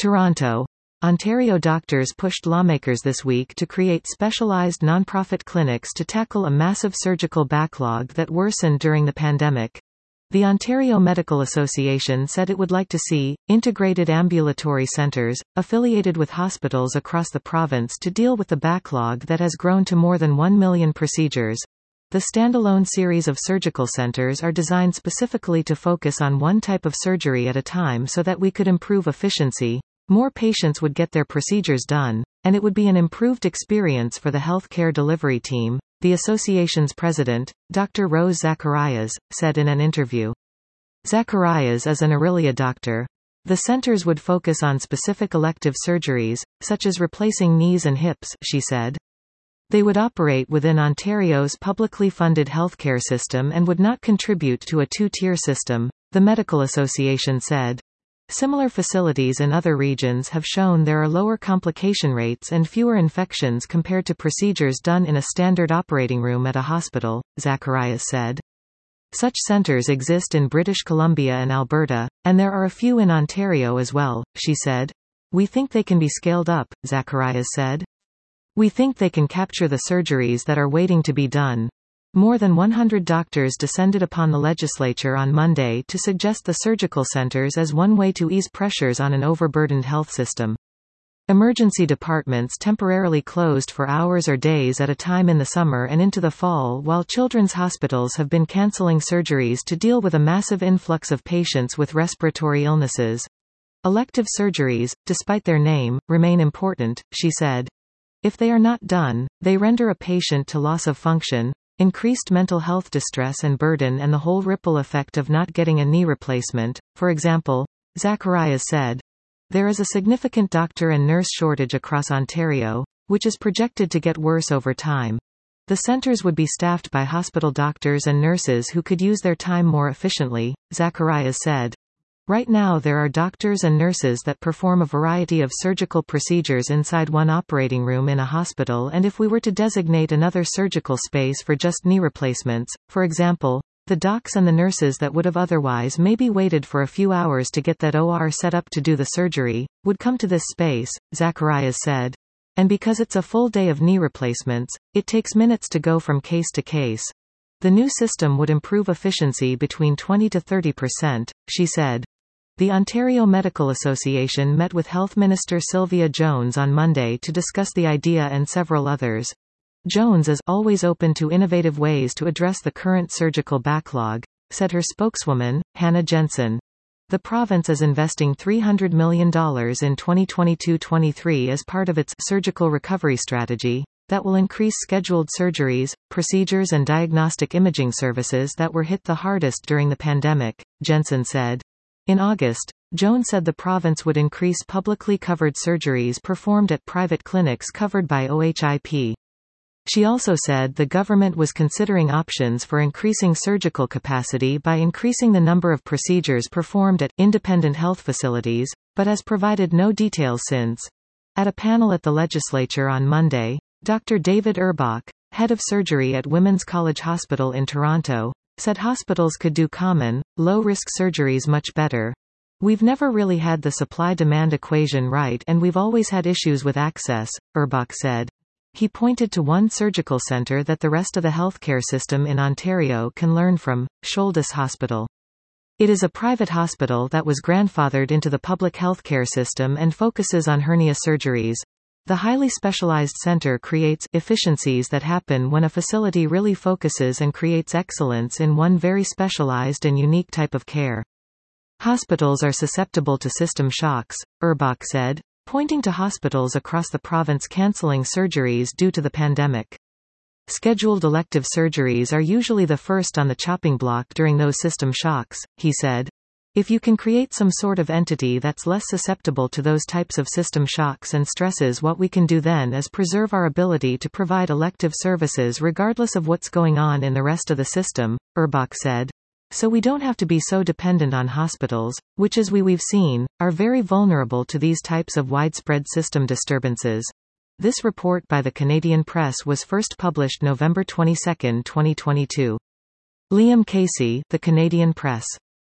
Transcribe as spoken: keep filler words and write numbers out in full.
Toronto. Ontario doctors pushed lawmakers this week to create specialized nonprofit clinics to tackle a massive surgical backlog that worsened during the pandemic. The Ontario Medical Association said it would like to see integrated ambulatory centres, affiliated with hospitals across the province to deal with the backlog that has grown to more than one million procedures. The standalone series of surgical centres are designed specifically to focus on one type of surgery at a time so that we could improve efficiency, more patients would get their procedures done, and it would be an improved experience for the healthcare delivery team, the association's president, Doctor Rose Zacharias, said in an interview. Zacharias is an Aurelia doctor. The centers would focus on specific elective surgeries, such as replacing knees and hips, she said. They would operate within Ontario's publicly funded healthcare system and would not contribute to a two-tier system, the Medical Association said. Similar facilities in other regions have shown there are lower complication rates and fewer infections compared to procedures done in a standard operating room at a hospital, Zacharias said. Such centers exist in British Columbia and Alberta, and there are a few in Ontario as well, she said. We think they can be scaled up, Zacharias said. We think they can capture the surgeries that are waiting to be done. More than one hundred doctors descended upon the legislature on Monday to suggest the surgical centers as one way to ease pressures on an overburdened health system. Emergency departments temporarily closed for hours or days at a time in the summer and into the fall, while children's hospitals have been cancelling surgeries to deal with a massive influx of patients with respiratory illnesses. Elective surgeries, despite their name, remain important, she said. If they are not done, they render a patient to loss of function, increased mental health distress and burden, and the whole ripple effect of not getting a knee replacement. For example, Zacharias said, there is a significant doctor and nurse shortage across Ontario, which is projected to get worse over time. The centers would be staffed by hospital doctors and nurses who could use their time more efficiently, Zacharias said. Right now there are doctors and nurses that perform a variety of surgical procedures inside one operating room in a hospital, and if we were to designate another surgical space for just knee replacements, for example, the docs and the nurses that would have otherwise maybe waited for a few hours to get that O R set up to do the surgery, would come to this space, Zacharias said. And because it's a full day of knee replacements, it takes minutes to go from case to case. The new system would improve efficiency between twenty to thirty percent, she said. The Ontario Medical Association met with Health Minister Sylvia Jones on Monday to discuss the idea and several others. Jones is always open to innovative ways to address the current surgical backlog, said her spokeswoman, Hannah Jensen. The province is investing three hundred million dollars in twenty twenty-two twenty-three as part of its surgical recovery strategy that will increase scheduled surgeries, procedures and diagnostic imaging services that were hit the hardest during the pandemic, Jensen said. In August, Jones said the province would increase publicly covered surgeries performed at private clinics covered by O H I P. She also said the government was considering options for increasing surgical capacity by increasing the number of procedures performed at independent health facilities, but has provided no details since. At a panel at the legislature on Monday, Doctor David Urbach, head of surgery at Women's College Hospital in Toronto, said hospitals could do common, low-risk surgeries much better. We've never really had the supply-demand equation right, and we've always had issues with access, Urbach said. He pointed to one surgical centre that the rest of the healthcare system in Ontario can learn from, Shouldes Hospital. It is a private hospital that was grandfathered into the public healthcare system and focuses on hernia surgeries. The highly specialized center creates efficiencies that happen when a facility really focuses and creates excellence in one very specialized and unique type of care. Hospitals are susceptible to system shocks, Urbach said, pointing to hospitals across the province cancelling surgeries due to the pandemic. Scheduled elective surgeries are usually the first on the chopping block during those system shocks, he said. If you can create some sort of entity that's less susceptible to those types of system shocks and stresses, what we can do then is preserve our ability to provide elective services regardless of what's going on in the rest of the system, Urbach said. So we don't have to be so dependent on hospitals, which as we we've seen, are very vulnerable to these types of widespread system disturbances. This report by the Canadian Press was first published November twenty-second, twenty twenty-two. Liam Casey, The Canadian Press.